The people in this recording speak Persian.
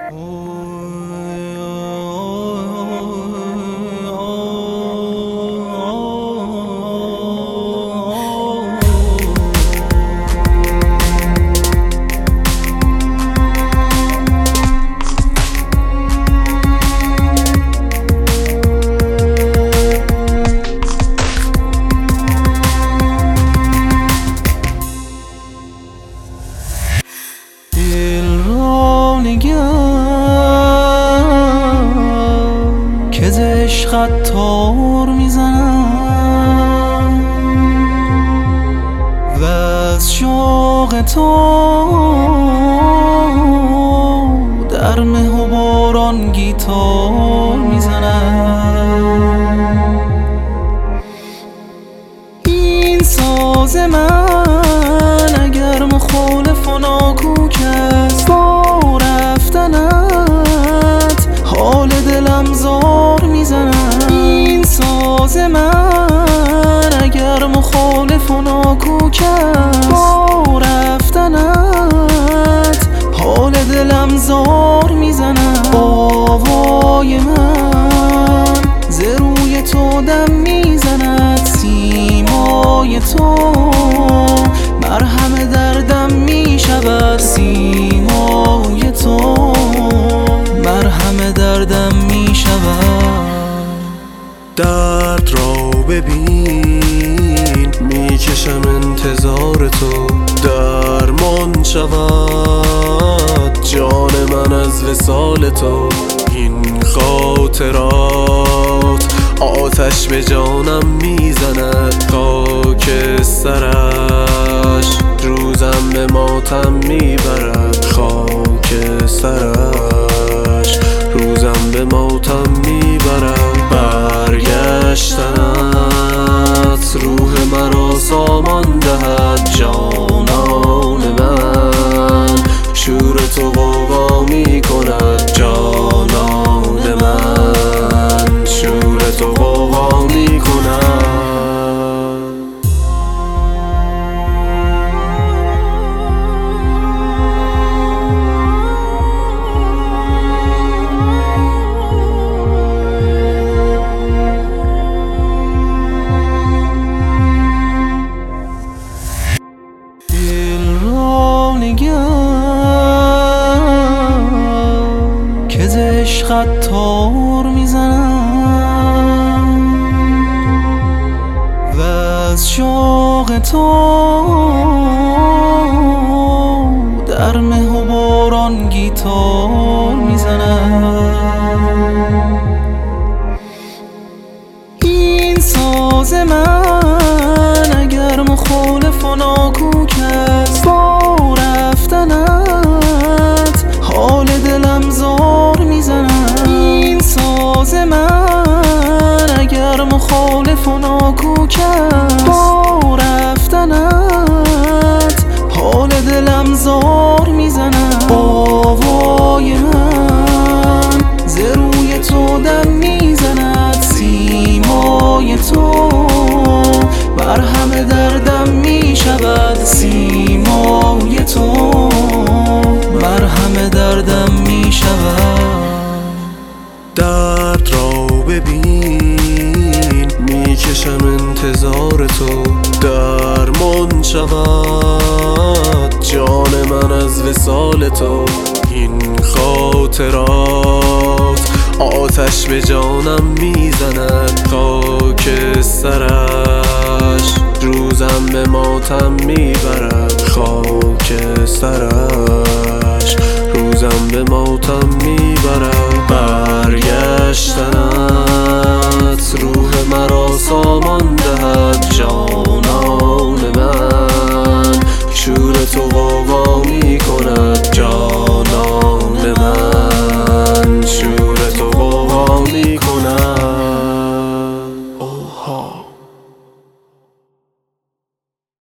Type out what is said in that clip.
که ز عشقت تار میزنم و از شوق تو در مه و باران گیتار میزنم. این ساز من اگر مخالف و ناکوک است، با رفتنت حال دلم زار میزنم. این ساز من اگر مخالف و ناکوک است، با رفتنت حال دلم زار میزنم. آوای من ز روی تو دم میزند، سیمای تو مرهم دردم میشود. سیمای تو مرهم دردم میشود. درد را ببین میکشم انتظار تو، درمان شود جان من از وصال تو. این خاطرات آتش به جانم میزند، خاک سرش روزم به ماتم میبرد. خاک سرش روزم به ماتم میبرد. برگشتنت روح مرا سامان دهد، جانان من شور تو غوغا می کند. جانان من شور تو غوغا می کند. که ز عشقت تار میزنم و از شوق تو در مه و باران گیتار میزنم. این ساز من اگر مخالف و ناکوک است، با رفتنت حال دلم زار میزنم. این ساز من اگر مخالف و ناکوک است، با رفتنت حال دلم زار میزنم. آوای من ز روی تو دم میزند، سیمای تو مرهم دردم میشود. سیمای تو مرهم دردم میشود. درد را ببین میکشم انتظار تو، درمان شود جان من از وصال تو. این خاطرات آتش به جانم میزند، خاک سرش روزم به ماتم میبرد. خاک سرش روزم به ماتم میبرد.